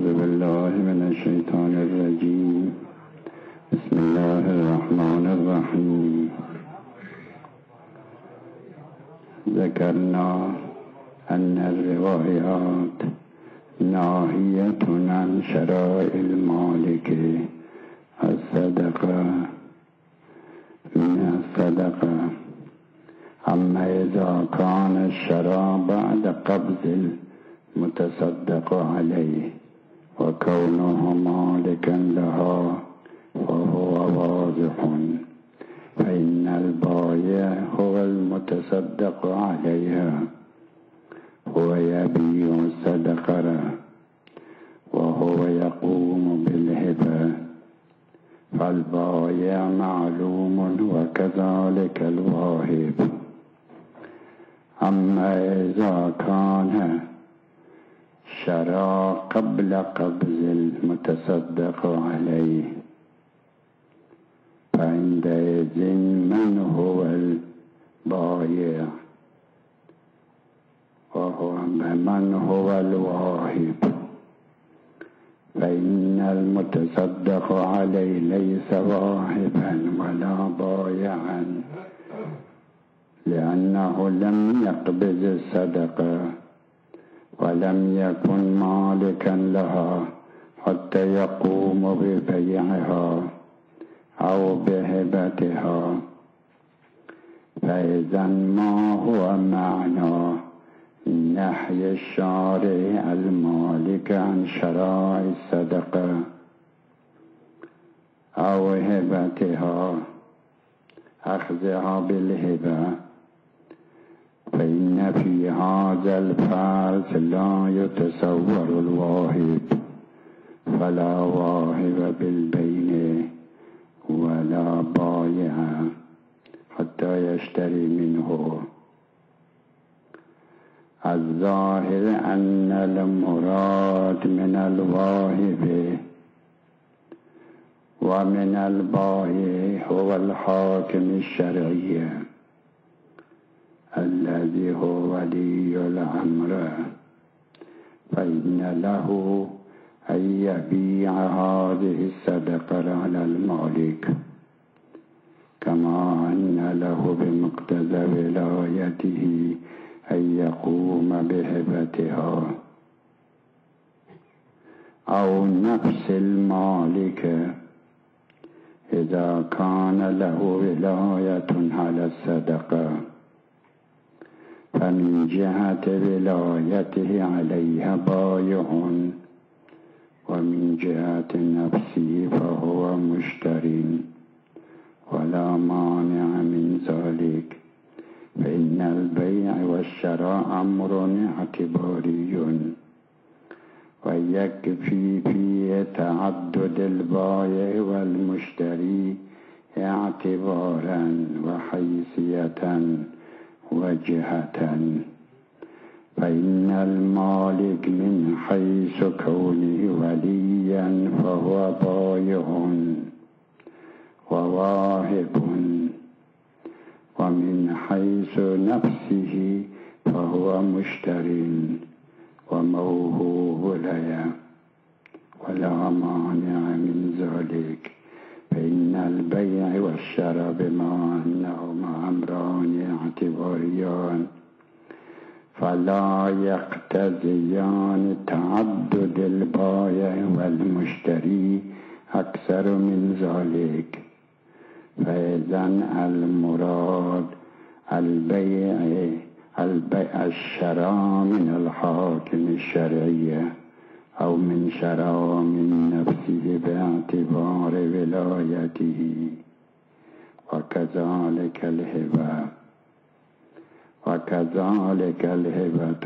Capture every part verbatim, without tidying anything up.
أعوذ بالله من الشيطان الرجيم. بسم الله الرحمن الرحيم. ذكرنا أن الروايات ناهية عن شرائع المالك الصدقة من الصدقة، أما إذا كان الشراء بعد قبض المتصدق عليه وكونه مالكا لها فهو واضح، فإن البائع هو المتصدق عليها، هو يبيع الصدقة وهو يقوم بالهبة، فالبائع معلوم وكذلك الواهب. أما إذا كان شراء قبل قبض المتصدق عليه فعندئذ من هو البائع وهو من هو الواهب؟ فإن المتصدق عليه ليس واهبا ولا بائعا، لأنه لم يقبض الصدقة ولم يكن مالكا لها حتى يقوم ببيعها أو بهبتها. فإذا ما هو معنى نهي الشارع المالك عن شراء الصدقة أو هبتها أخذها بالهبة؟ فإن في هذا الفرض لا يتصور الواهب، فلا واهب بالبين ولا بائع حتى يشتري منه. الظاهر أن المراد من الواهب ومن البائع هو الحاكم الشرعي الذي هو ولي الأمر، فإن له أن يبيع هذه الصدقة على المالك، كما أن له بمقتضى ولايته أن يقوم بهبتها، أو نفس المالك إذا كان له ولاية على الصدقة، فمن جهة ولايته عليها بائع، ومن جهة نفسه فهو مشتري، ولا مانع من ذلك، فإن البيع والشراء أمر اعتباري، ويكفي فيه تعدد البائع والمشتري اعتبارا وحيثية وجهة. فإن المالك من حيث كونه وليا فهو بائع وواهب، ومن حيث نفسه فهو مشتر وموهوب له، ولا مانع من ذلك، فإن البيع والشراء بما أنهما أمران اعتباريان فلا يقتضيان تعدد البائع والمشتري أكثر من ذلك. فإذا المراد البيع البيع الشراء من الحاكم الشرعي أو من شراء من نفسه باعتبار ولايته، وكذلك الهبة وكذلك الهبة.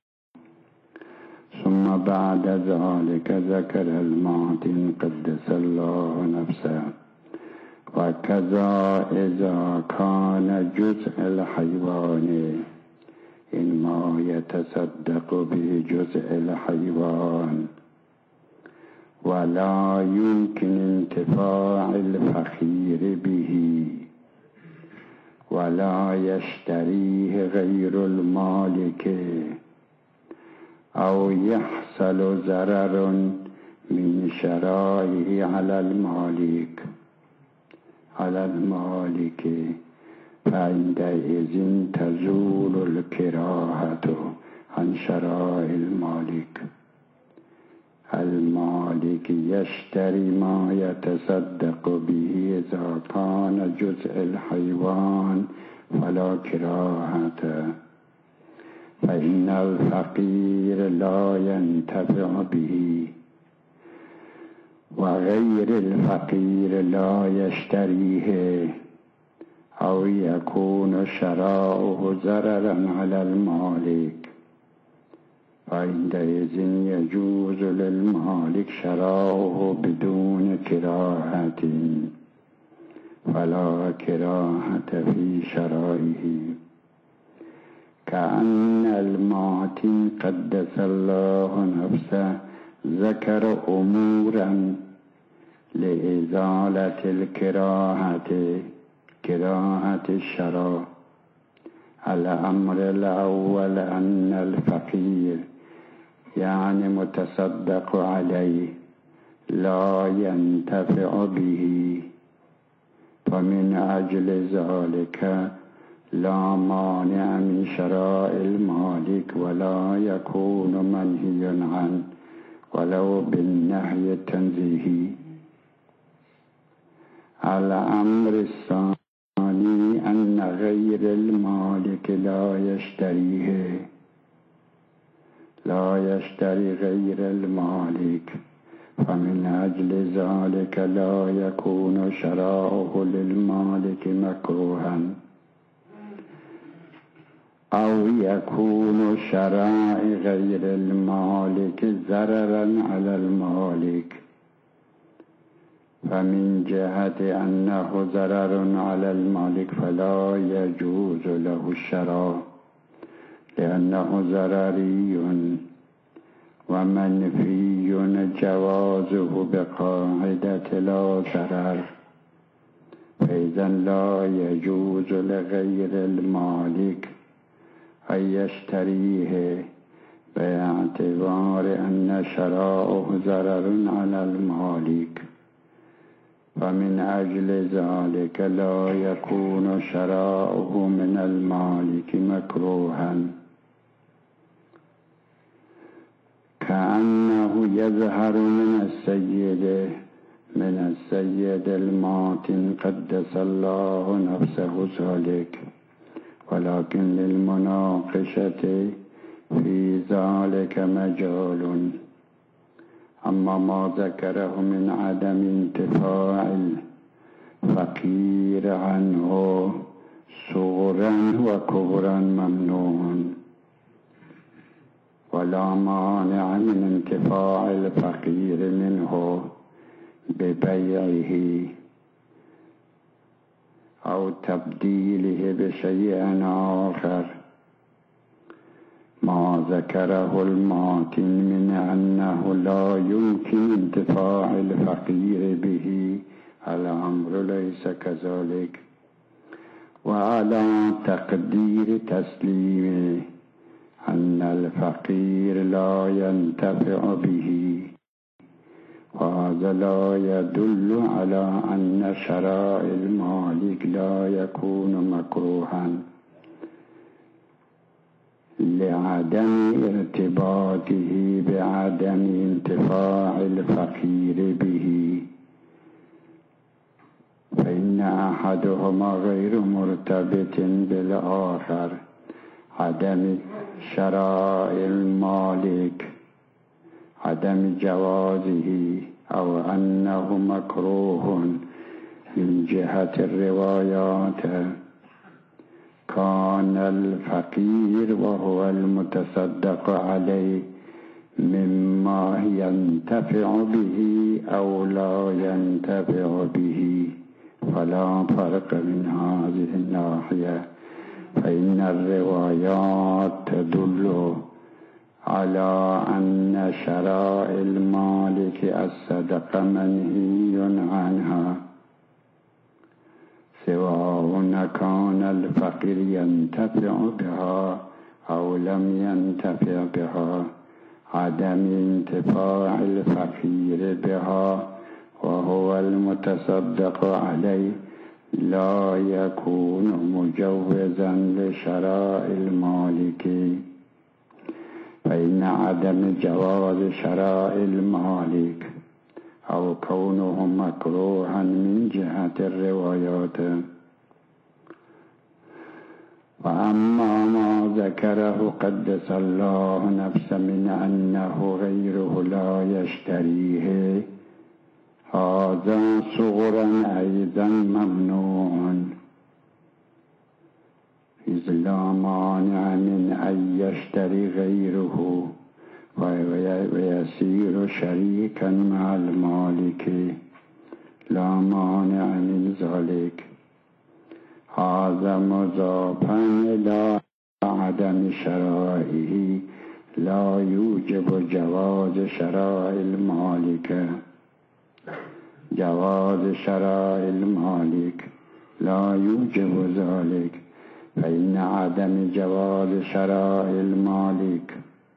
ثم بعد ذلك ذكر المعطي قدس الله نفسه: وكذا إذا كان جزء الحيوان إنما يتصدق به جزء الحيوان، ولا يمكن انتفاع الفقير به، ولا يشتريه غير المالك، او يحصل ضرر من شرائه على المالك على المالك فعندئذ تزول الكراهة عن شرائع المالك. المالك يشتري ما يتصدق به إذا كان جزء الحيوان فلا كراهة، فإن الفقير لا ينتفع به وغير الفقير لا يشتريه، أو يكون شراؤه ضررا على المالك، فعندئذ يجوز للمالك شراؤه بدون كراهة، فلا كراهة في شرائه. كأن المعتن قدس الله نفسه ذكر أمورا لإزالة الكراهة كراهة الشراء. الأمر الأول أن الفقير يعني متصدق عليه لا ينتفع به، فمن أجل ذلك لا مانع من شراء المالك ولا يكون منهي عنه ولو بالنهي التنزيهي. الأمر الثاني أن غير المالك لا يشتريه لا يشتري غير المالك، فمن أجل ذلك لا يكون شراؤه للمالك مكروها، أو يكون شراء غير المالك ضررا على المالك. فمن جهة أنه ضرر على المالك فلا يجوز له الشراء لأنه ضرري ومنفي جوازه بقاعدة لا ضرر، فإذا لا يجوز لغير المالك أن يشتريه باعتبار أن شراؤه ضرر على المالك، فمن أجل ذلك لا يكون شراؤه من المالك مكروها. كأنه يظهر من السيد من السيد المعتن قدس الله نفسه ذلك، ولكن للمناقشة في ذلك مجال. أما ما ذكره من عدم انتفاع الفقير عنه صغرا وكبرا ممنوع، ولا مانع من انتفاع الفقير منه ببيعه أو تبديله بشيء آخر. ما ذكره المعتن من أنه لا يمكن انتفاع الفقير به الأمر ليس كذلك، وعلى تقدير تسليمه أن الفقير لا ينتفع به، وهذا لا يدل على أن شراء المالك لا يكون مكروها لعدم ارتباطه بعدم انتفاع الفقير به، فإن أحدهما غير مرتبط بالآخر. عدم شراء المالك عدم جوازه أو أنه مكروه من جهة الروايات. كان الفقير وهو المتصدق عليه مما ينتفع به أو لا ينتفع به، فلا فرق من هذه الناحية، فإن الروايات تدل على أن شراء المالك الصدقة منهي عنها، سواء كان الفقير ينتفع بها أو لم ينتفع بها، عدم انتفاع الفقير بها وهو المتصدق عليه لا يكون مجوزا لشراء المالك، فإن عدم جواز شراء المالك أو كونه مكروها من جهة الروايات. وأما ما ذكره قدس الله نفسه من أنه غيره لا يشتريه، هذا صغرا أيضا ممنوع، إذ لا مانع من أن يشتري غيره ويصير شريكا مع المالك، لا مانع من ذلك. هذا مضافا إلى عدم شرائه لا يوجب جواز شراء المالك. جواز شراء المالك لا يوجب ذلك، فإن عدم جواز شراء المالك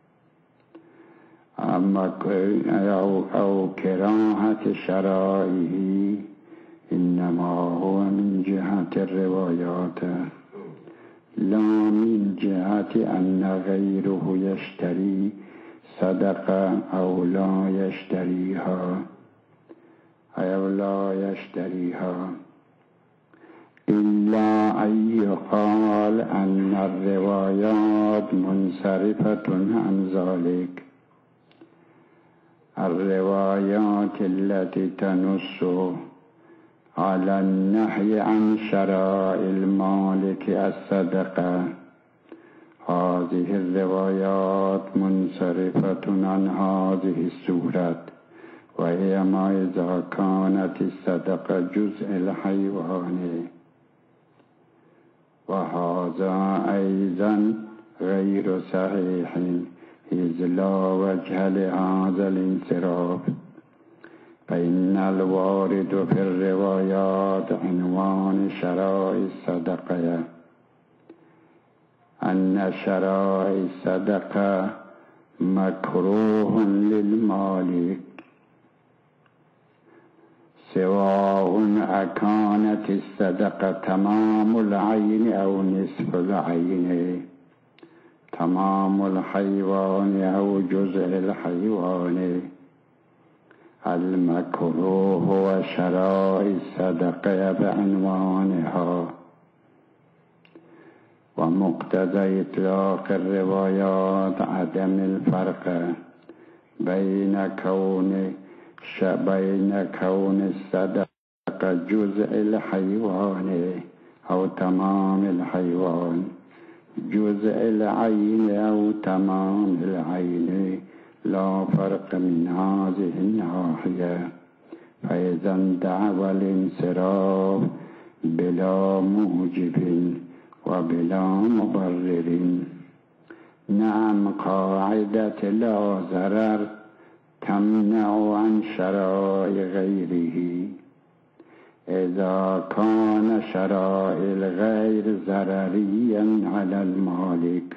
أو, أو كراهة شرائه إنما هو من جهة الروايات، لا من جهة أن غيره يشتري صدقة أو لا يشتريها أو لا يشتريها، إلا أن يقال أن الروايات منصرفة عن ذلك. الروايات التي تنص على النهي عن شراء المالك الصدقة، هذه الروايات منصرفة عن هذه الصورة، وهي ما إذا كانت الصدقة جزء الحيوان، وهذا أيضا غير صحيح، إذ لا وجه لهذا الانصراف، فإن الوارد في الروايات عنوان شراء الصدقة أن شراء الصدقة مكروه للمالك، سواء أكانت الصدقة تمام العين أو نصف العين، تمام الحيوان أو جزء الحيوان. المكروه هو شراء الصدقة بعنوانها. ومقتضى إطلاق الروايات عدم الفرق بين كون بين كون الصدقة جزء الحيوان أو تمام الحيوان، جزء العين أو تمام العين، لا فرق من هذه الناحية. فإذا اندعى الانصراف بلا موجب وبلا مبرر. نعم، قاعدة لا ضرر تمنع عن شراء غيره إذا كان شراء الغير ضرريا على المالك،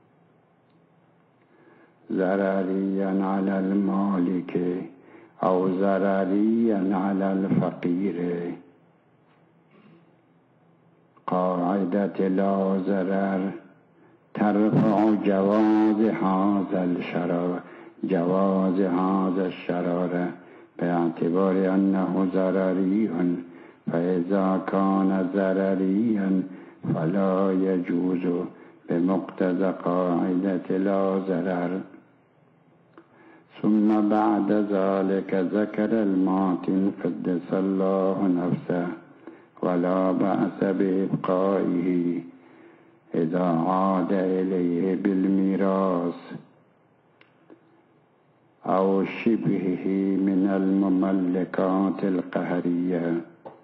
ضرريا على المالك أو ضرريا على الفقير. قاعدة لا ضرر ترفع جواز هذا الشرار جواز هذا الشرار باعتبار أنه ضرري، فإذا كان ضرريا فلا يجوز بمقتضى قاعدة لا ضرر. ثم بعد ذلك ذكر الماتن قدس الله نفسه ولا بأس بإبقائه إذا عاد إليه بالميراث أو شبهه من المملكات القهرية.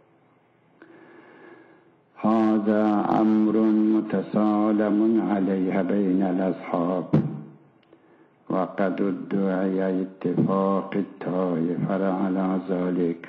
هذا أمر متسالم عليه بين الأصحاب، وقد ادعي اتفاق الطائفة على ذلك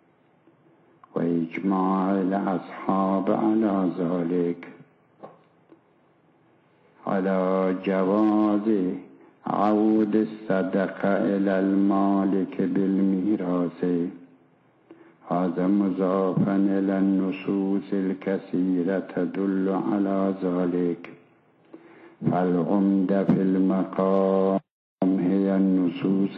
وإجماع الأصحاب على ذلك، على جواز عود الصدقة إلى المالك بالميراث. هذا مضافا إلى النصوص الكثيرة تدل على ذلك. فالعمدة في المقام هي النصوص.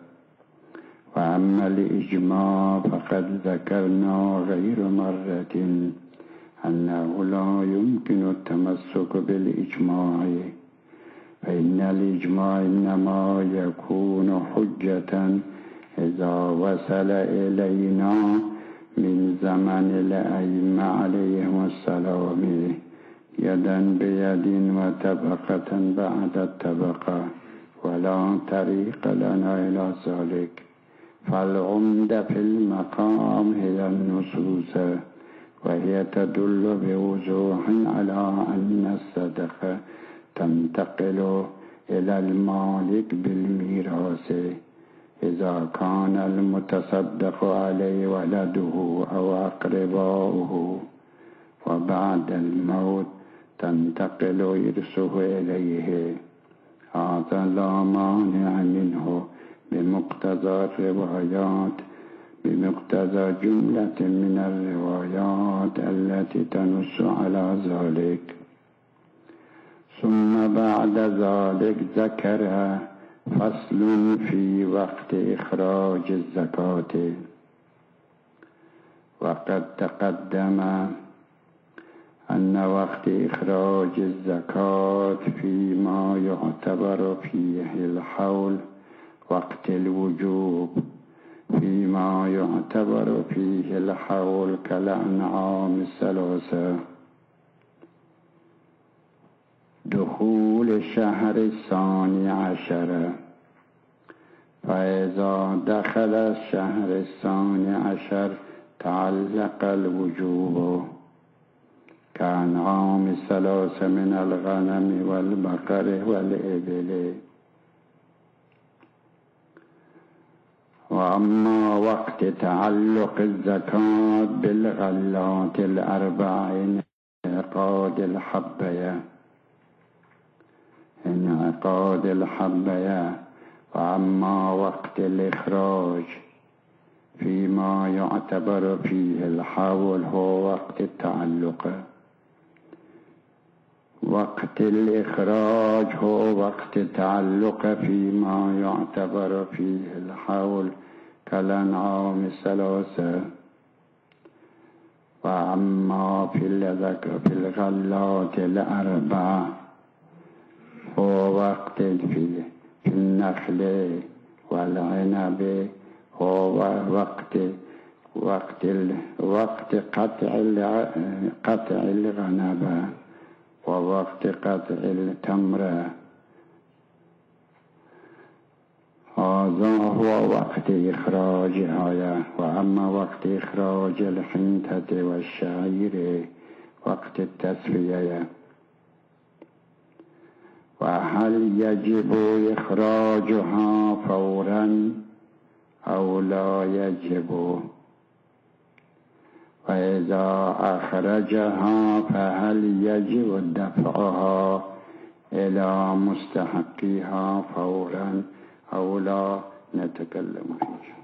وأما الإجماع فقد ذكرنا غير مرة أنه لا يمكن التمسك بالإجماع، فإن الإجماع إنما يكون حجة إذا وصل إلينا من زمن الأئمة عليهم السلام يدا بيد وطبقة بعد الطبقة، ولا طريق لنا إلى ذلك. فالعمدة في المقام هي النصوص، وهي تدل بوضوح على أن الصدقة تنتقل إلى المالك بالميراث إذا كان المتصدق عليه ولده أو أقرباؤه، وبعد الموت تنتقل إرثه إليه. هذا لا مانع منه بمقتضى الروايات بمقتضى جملة من الروايات التي تنص على ذلك. ثم بعد ذلك ذكر فصل في وقت إخراج الزكاة. وقد تقدم أن وقت إخراج الزكاة فيما يعتبر فيه الحول وقت الوجوب، فيما يعتبر فيه الحول كالأنعام الثلاثة. دخول الشهر الثاني عشر، فإذا دخل الشهر الثاني عشر تعلق الوجوب كأنعام الثلاثة من الغنم والبقر والإبل. وأما وقت تعلق الزكاة بالغلات الأربع انعقاد الحبية انعقاد الحبية وأما وقت الإخراج فيما يعتبر فيه الحول هو وقت التعلق. وقت الإخراج هو وقت التعلق فيما يعتبر فيه الحول كالأنعام الثلاثة. وأما في في الغلات الأربع هو وقت في النخل والعنب، هو وقت وقت وقت قطع قطع الغنم ووقت قطع التمر. هذا هو وقت إخراجها. وأما وقت إخراج الحنطة والشعير وقت التسوية. وهل يجب إخراجها فورا أو لا يجب؟ وإذا أخرجها فهل يجب دفعها إلى مستحقها فورا أو لا؟ نتكلم عنه.